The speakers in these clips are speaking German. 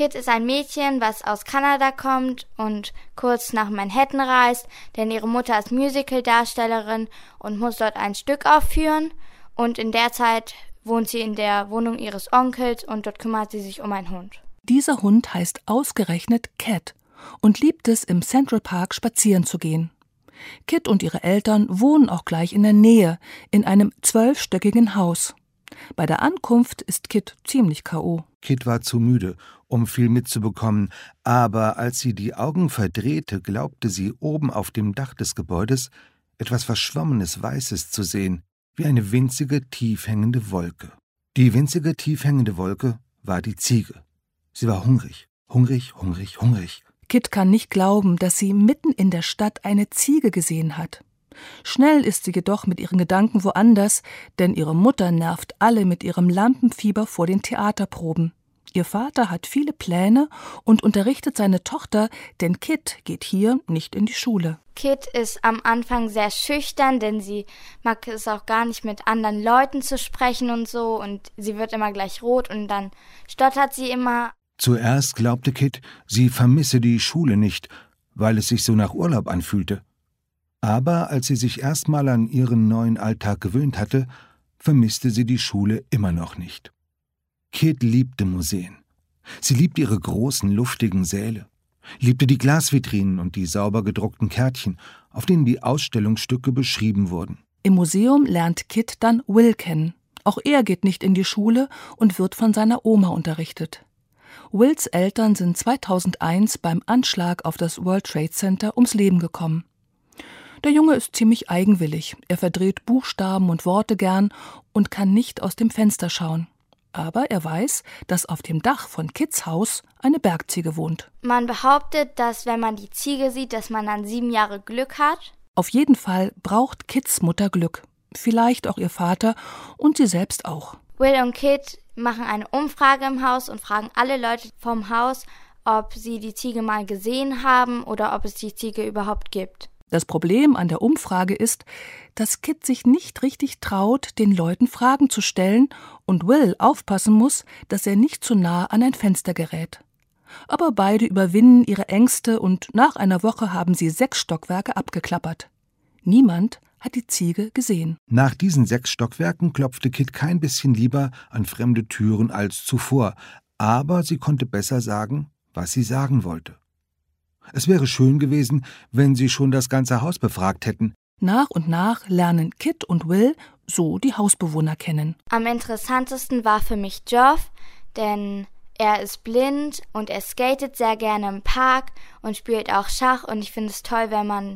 Kit ist ein Mädchen, was aus Kanada kommt und kurz nach Manhattan reist, denn ihre Mutter ist Musical-Darstellerin und muss dort ein Stück aufführen. Und in der Zeit wohnt sie in der Wohnung ihres Onkels und dort kümmert sie sich um einen Hund. Dieser Hund heißt ausgerechnet Cat und liebt es, im Central Park spazieren zu gehen. Kit und ihre Eltern wohnen auch gleich in der Nähe, in einem 12-stöckigen Haus. Bei der Ankunft ist Kit ziemlich K.O. Kit war zu müde, um viel mitzubekommen, aber als sie die Augen verdrehte, glaubte sie, oben auf dem Dach des Gebäudes etwas Verschwommenes Weißes zu sehen, wie eine winzige, tief hängende Wolke. Die winzige, tief hängende Wolke war die Ziege. Sie war hungrig, hungrig, hungrig, hungrig. Kit kann nicht glauben, dass sie mitten in der Stadt eine Ziege gesehen hat. Schnell ist sie jedoch mit ihren Gedanken woanders, denn ihre Mutter nervt alle mit ihrem Lampenfieber vor den Theaterproben. Ihr Vater hat viele Pläne und unterrichtet seine Tochter, denn Kit geht hier nicht in die Schule. Kit ist am Anfang sehr schüchtern, denn sie mag es auch gar nicht, mit anderen Leuten zu sprechen und so, und sie wird immer gleich rot und dann stottert sie immer. Zuerst glaubte Kit, sie vermisse die Schule nicht, weil es sich so nach Urlaub anfühlte. Aber als sie sich erstmal an ihren neuen Alltag gewöhnt hatte, vermisste sie die Schule immer noch nicht. Kit liebte Museen. Sie liebte ihre großen, luftigen Säle, liebte die Glasvitrinen und die sauber gedruckten Kärtchen, auf denen die Ausstellungsstücke beschrieben wurden. Im Museum lernt Kit dann Will kennen. Auch er geht nicht in die Schule und wird von seiner Oma unterrichtet. Wills Eltern sind 2001 beim Anschlag auf das World Trade Center ums Leben gekommen. Der Junge ist ziemlich eigenwillig. Er verdreht Buchstaben und Worte gern und kann nicht aus dem Fenster schauen. Aber er weiß, dass auf dem Dach von Kits Haus eine Bergziege wohnt. Man behauptet, dass wenn man die Ziege sieht, dass man dann 7 Jahre Glück hat. Auf jeden Fall braucht Kits Mutter Glück. Vielleicht auch ihr Vater und sie selbst auch. Will und Kit machen eine Umfrage im Haus und fragen alle Leute vom Haus, ob sie die Ziege mal gesehen haben oder ob es die Ziege überhaupt gibt. Das Problem an der Umfrage ist, dass Kit sich nicht richtig traut, den Leuten Fragen zu stellen und Will aufpassen muss, dass er nicht zu nah an ein Fenster gerät. Aber beide überwinden ihre Ängste und nach einer Woche haben sie 6 Stockwerke abgeklappert. Niemand hat die Ziege gesehen. Nach diesen 6 Stockwerken klopfte Kit kein bisschen lieber an fremde Türen als zuvor, aber sie konnte besser sagen, was sie sagen wollte. Es wäre schön gewesen, wenn sie schon das ganze Haus befragt hätten. Nach und nach lernen Kit und Will so die Hausbewohner kennen. Am interessantesten war für mich Geoff, denn er ist blind und er skatet sehr gerne im Park und spielt auch Schach, und ich finde es toll, wenn man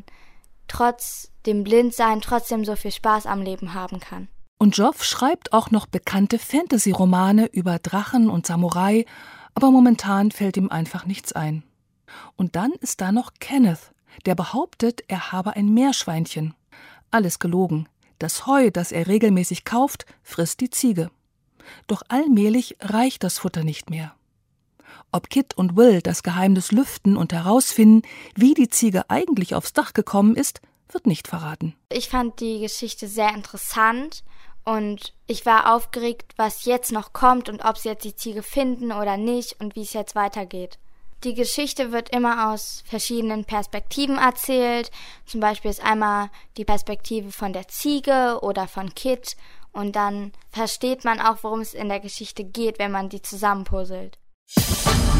trotz dem Blindsein trotzdem so viel Spaß am Leben haben kann. Und Geoff schreibt auch noch bekannte Fantasy-Romane über Drachen und Samurai, aber momentan fällt ihm einfach nichts ein. Und dann ist da noch Kenneth, der behauptet, er habe ein Meerschweinchen. Alles gelogen. Das Heu, das er regelmäßig kauft, frisst die Ziege. Doch allmählich reicht das Futter nicht mehr. Ob Kit und Will das Geheimnis lüften und herausfinden, wie die Ziege eigentlich aufs Dach gekommen ist, wird nicht verraten. Ich fand die Geschichte sehr interessant und ich war aufgeregt, was jetzt noch kommt und ob sie jetzt die Ziege finden oder nicht und wie es jetzt weitergeht. Die Geschichte wird immer aus verschiedenen Perspektiven erzählt. Zum Beispiel ist einmal die Perspektive von der Ziege oder von Kit, und dann versteht man auch, worum es in der Geschichte geht, wenn man die zusammenpuzzelt.